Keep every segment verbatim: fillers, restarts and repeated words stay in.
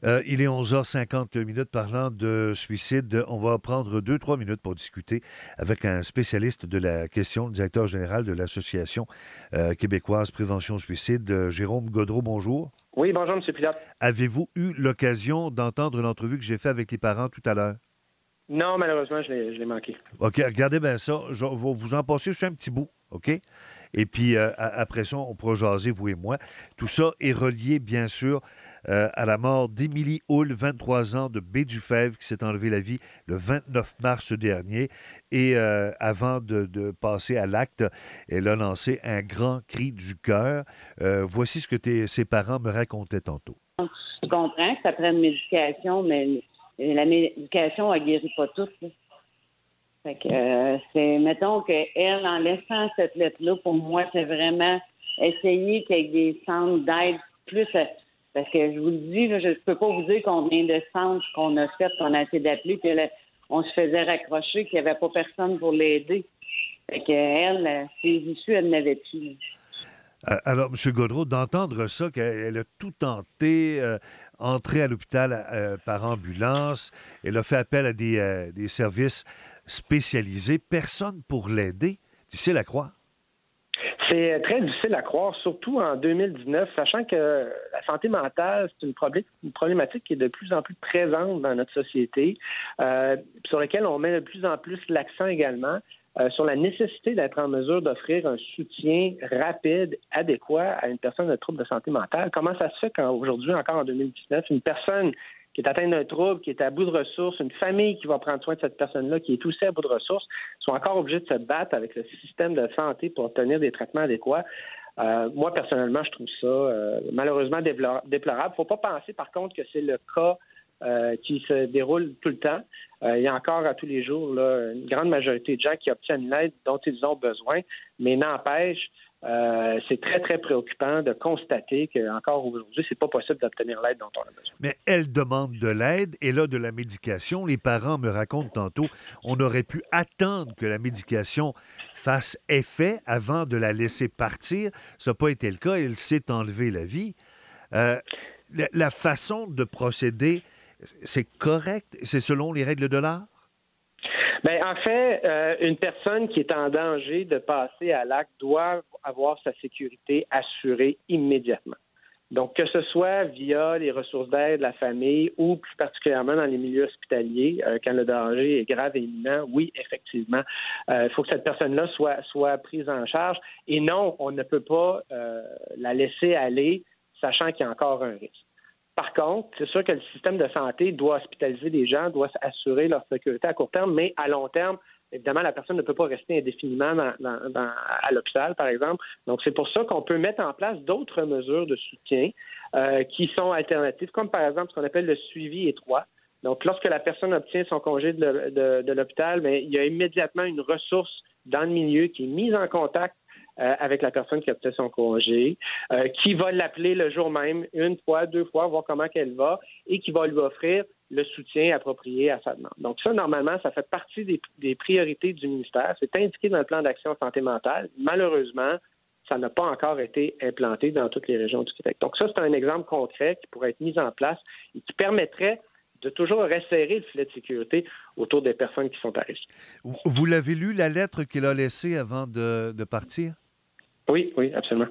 Euh, il est onze heures cinquante minutes. Parlant de suicide, on va prendre deux, trois minutes pour discuter avec un spécialiste de la question, le directeur général de l'Association euh, québécoise Prévention Suicide, euh, Jérôme Gaudreault. Bonjour. Oui, bonjour, M. Pilote. Avez-vous eu l'occasion d'entendre l'entrevue que j'ai faite avec les parents tout à l'heure? Non, malheureusement, je l'ai, je l'ai manqué. OK, regardez bien ça. Je vais vous en passer juste un petit bout, OK? Et puis, euh, après ça, on pourra jaser, vous et moi. Tout ça est relié, bien sûr, euh, à la mort d'Émilie Houle, vingt-trois ans, de Baie-du-Fèvre, qui s'est enlevé la vie le vingt-neuf mars dernier. Et euh, avant de, de passer à l'acte, elle a lancé un grand cri du cœur. Euh, voici ce que tes, ses parents me racontaient tantôt. Je comprends que ça prenne médication, mais la médication, elle guérit pas tout. Là. Fait que, euh, c'est, mettons qu'elle, en laissant cette lettre-là, pour moi, c'est vraiment essayer qu'il y ait des centres d'aide plus. À, parce que je vous le dis, là, je ne peux pas vous dire combien de centres qu'on a fait, qu'on a essayé d'appeler, puis là, on se faisait raccrocher, qu'il n'y avait pas personne pour l'aider. Fait qu'elle, ses issues, elle n'avait plus. Alors, M. Gaudreault, d'entendre ça, qu'elle a tout tenté, euh, entré à l'hôpital euh, par ambulance, elle a fait appel à des, euh, des services spécialisés, personne pour l'aider. Difficile à croire. C'est très difficile à croire, surtout en deux mille dix-neuf, sachant que la santé mentale, c'est une, problé- une problématique qui est de plus en plus présente dans notre société, euh, sur laquelle on met de plus en plus l'accent également. Euh, sur la nécessité d'être en mesure d'offrir un soutien rapide, adéquat à une personne de trouble de santé mentale. Comment ça se fait qu'aujourd'hui, encore en deux mille dix-neuf, une personne qui est atteinte d'un trouble, qui est à bout de ressources, une famille qui va prendre soin de cette personne-là, qui est aussi à bout de ressources, soit encore obligée de se battre avec le système de santé pour obtenir des traitements adéquats? Euh, moi, personnellement, je trouve ça euh, malheureusement déplorable. Il ne faut pas penser, par contre, que c'est le cas Euh, qui se déroule tout le temps. Euh, il y a encore à tous les jours là, une grande majorité de gens qui obtiennent l'aide dont ils ont besoin, mais n'empêche, euh, c'est très, très préoccupant de constater qu'encore aujourd'hui, c'est pas possible d'obtenir l'aide dont on a besoin. Mais elle demande de l'aide et là, de la médication. Les parents me racontent tantôt, on aurait pu attendre que la médication fasse effet avant de la laisser partir. Ça n'a pas été le cas. Elle s'est enlevée la vie. Euh, la, la façon de procéder, c'est correct? C'est selon les règles de l'art? Bien, en fait, euh, une personne qui est en danger de passer à l'acte doit avoir sa sécurité assurée immédiatement. Donc, que ce soit via les ressources d'aide, la famille ou plus particulièrement dans les milieux hospitaliers, euh, quand le danger est grave et imminent, oui, effectivement, il euh, faut que cette personne-là soit, soit prise en charge. Et non, on ne peut pas euh, la laisser aller sachant qu'il y a encore un risque. Par contre, c'est sûr que le système de santé doit hospitaliser les gens, doit assurer leur sécurité à court terme, mais à long terme, évidemment, la personne ne peut pas rester indéfiniment dans, dans, dans, à l'hôpital, par exemple. Donc, c'est pour ça qu'on peut mettre en place d'autres mesures de soutien euh, qui sont alternatives, comme par exemple ce qu'on appelle le suivi étroit. Donc, lorsque la personne obtient son congé de, de, de l'hôpital, bien, il y a immédiatement une ressource dans le milieu qui est mise en contact Euh, avec la personne qui a obtenu son congé, euh, qui va l'appeler le jour même, une fois, deux fois, voir comment qu'elle va, et qui va lui offrir le soutien approprié à sa demande. Donc ça, normalement, ça fait partie des, des priorités du ministère. C'est indiqué dans le plan d'action santé mentale. Malheureusement, ça n'a pas encore été implanté dans toutes les régions du Québec. Donc ça, c'est un exemple concret qui pourrait être mis en place et qui permettrait de toujours resserrer le filet de sécurité autour des personnes qui sont à risque. Vous l'avez lu, la lettre qu'il a laissée avant de, de partir? Oui, oui, absolument.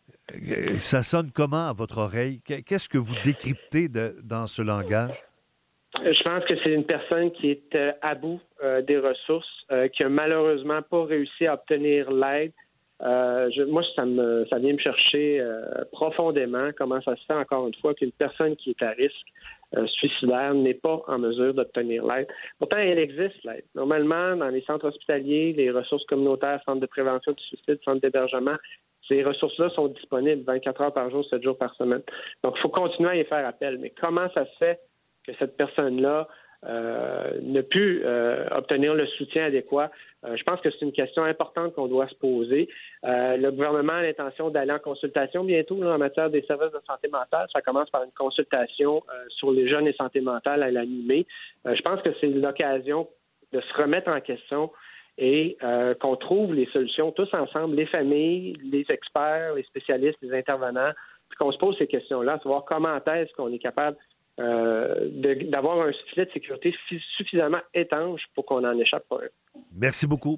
Ça sonne comment à votre oreille? Qu'est-ce que vous décryptez de, dans ce langage? Je pense que c'est une personne qui est euh, à bout euh, des ressources, euh, qui a malheureusement pas réussi à obtenir l'aide. Euh, je, moi, ça me, ça vient me chercher euh, profondément comment ça se fait, encore une fois, qu'une personne qui est à risque euh, suicidaire n'est pas en mesure d'obtenir l'aide. Pourtant, elle existe, l'aide. Normalement, dans les centres hospitaliers, les ressources communautaires, centres de prévention du suicide, centres d'hébergement, ces ressources-là sont disponibles vingt-quatre heures par jour, sept jours par semaine. Donc, il faut continuer à y faire appel. Mais comment ça se fait que cette personne-là euh, ne pu euh, obtenir le soutien adéquat? Euh, je pense que c'est une question importante qu'on doit se poser. Euh, le gouvernement a l'intention d'aller en consultation bientôt là, en matière des services de santé mentale. Ça commence par une consultation euh, sur les jeunes et santé mentale à l'animé. Euh, je pense que c'est l'occasion de se remettre en question et euh, qu'on trouve les solutions tous ensemble, les familles, les experts, les spécialistes, les intervenants, puis qu'on se pose ces questions-là, savoir comment est-ce qu'on est capable euh, de, d'avoir un filet de sécurité suffisamment étanche pour qu'on n'en échappe pas un. Merci beaucoup.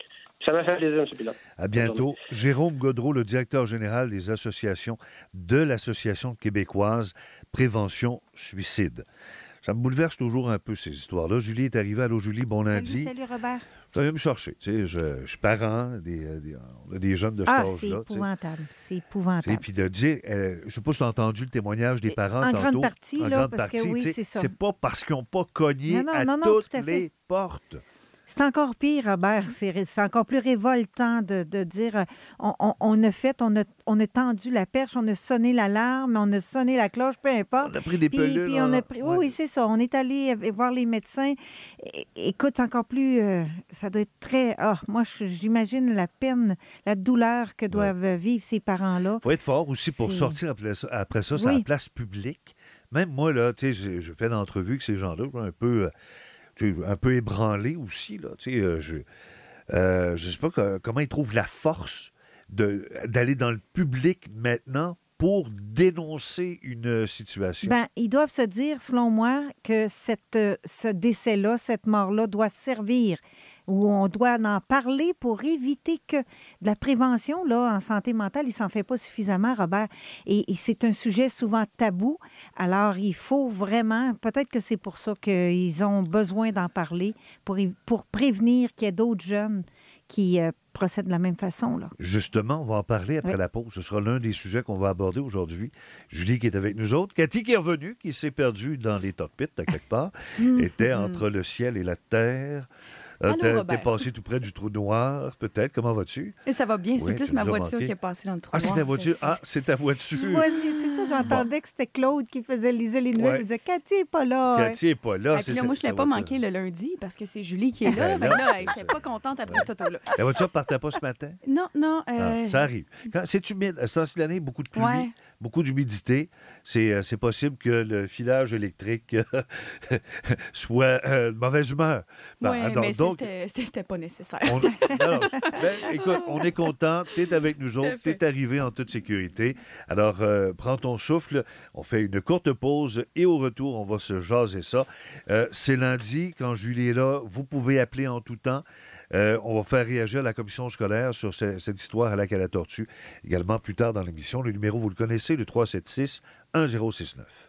Ça m'a fait plaisir, M. Pilote. À bientôt. Jérôme Gaudreau, le directeur général des associations de l'Association québécoise Prévention Suicide. Ça me bouleverse toujours un peu, ces histoires-là. Julie est arrivée. Allô, Julie, bon lundi. Salut, salut Robert. Ça vient me chercher. Tu sais, je, je suis parent, des, des, on a des jeunes de cet ah, âge-là. c'est épouvantable. Tu sais. C'est épouvantable. Puis de dire, euh, je ne sais pas si tu as entendu le témoignage des parents en tantôt. Grande partie, en là, grande parce partie, que oui, c'est ça. C'est pas parce qu'ils n'ont pas cogné non, non, à non, non, toutes tout à les fait. portes. C'est encore pire, Robert. C'est, c'est encore plus révoltant de, de dire euh, on, on, on a fait, on a, on a tendu la perche, on a sonné l'alarme, on a sonné la cloche, peu importe. On a pris des puis, pelules. Puis on a pris, ouais. Oui, oui, c'est ça. On est allé voir les médecins. É- écoute, encore plus, euh, ça doit être très... Ah, moi, je- j'imagine la peine, la douleur que doivent ouais. vivre ces parents-là. Il faut être fort aussi pour c'est... sortir après ça, après ça oui. sur la place publique. Même moi, là, tu sais, je, je fais d'entrevues avec ces gens-là, je suis un peu... Euh, un peu ébranlé aussi. Là. Tu sais, euh, je ne euh, sais pas que, comment ils trouvent la force de, d'aller dans le public maintenant pour dénoncer une situation. Bien, ils doivent se dire, selon moi, que cette, ce décès-là, cette mort-là doit servir, où on doit en parler pour éviter que de la prévention là, en santé mentale, il ne s'en fait pas suffisamment, Robert. Et, et c'est un sujet souvent tabou. Alors, il faut vraiment, peut-être que c'est pour ça qu'ils ont besoin d'en parler, pour, pour prévenir qu'il y ait d'autres jeunes qui euh, procèdent de la même façon. Là. Justement, on va en parler après oui. la pause. Ce sera l'un des sujets qu'on va aborder aujourd'hui. Julie qui est avec nous autres. Cathy qui est revenue, qui s'est perdue dans les cockpits, à quelque part, était entre le ciel et la terre. Euh, Allô, t'es, t'es passé tout près du trou noir, peut-être. Comment vas-tu? Et ça va bien. Oui, c'est plus ma voiture manqué. Qui est passée dans le trou ah, noir. C'est ta voiture? C'est... Ah, c'est ta voiture. Moi, c'est, c'est ça. J'entendais bon. que c'était Claude qui faisait liser les nouvelles. Ouais. Je disais, Cathy n'est pas là. Cathy n'est pas là. Et puis là, moi, je ne l'ai pas manqué le lundi parce que c'est Julie qui est là. Mais là, je n'étais pas contente après cette auto-là. La voiture ne partait pas ce matin? Non, non. Euh... Ah, ça arrive. Quand c'est humide, à ce temps-ci de l'année, beaucoup de pluie, ouais. beaucoup d'humidité. C'est, euh, c'est possible que le filage électrique soit euh, de mauvaise humeur. Oui, ben, mais donc, c'était, c'était pas nécessaire. On, non, ben, écoute, on est content. Tu es avec nous autres. Tu es arrivé en toute sécurité. Alors, euh, prends ton souffle. On fait une courte pause et au retour, on va se jaser ça. Euh, c'est lundi. Quand Julie est là, vous pouvez appeler en tout temps. Euh, on va faire réagir la commission scolaire sur ce, cette histoire à lac à la tortue. Également plus tard dans l'émission. Le numéro, vous le connaissez, le trois sept six un zéro six neuf.